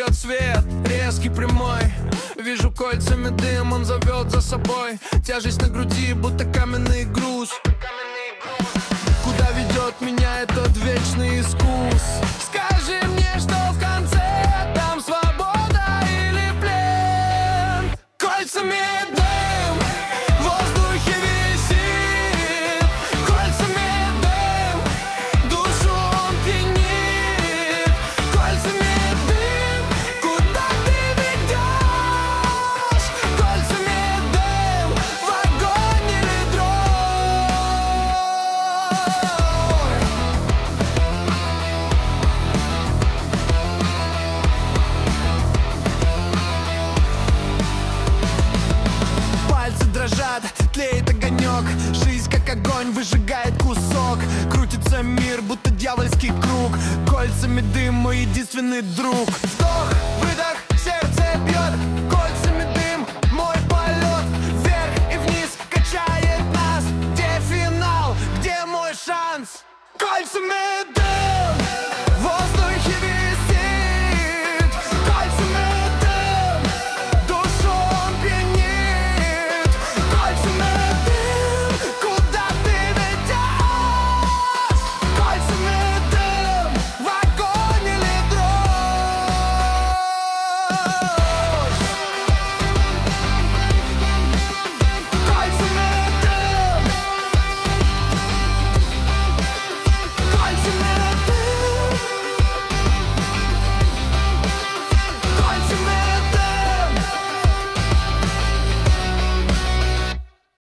дает свет, резкий, прямой. Вижу кольцами дым, он зовет за собой. Тяжесть на груди, будто каменный груз. Куда ведет меня этот вечный искус? Скажи мне, что в конце там свобода или плен? Кольцами дым, в воздухе висит. Кольцами дым, душу он пьянит. Кольцами дым, куда ты ведешь? Кольцами дым, в огонь или дрожь? Пальцы дрожат, тлеет огонек. Жизнь как огонь выжигает кусок. Крутится мир, будто дьявольский круг. Кольцами дым, мой единственный друг. Вдох, выдох, сердце бьет. Кольцами дым, мой полет. Вверх и вниз качает нас. Где финал, где мой шанс? Кольцами дым.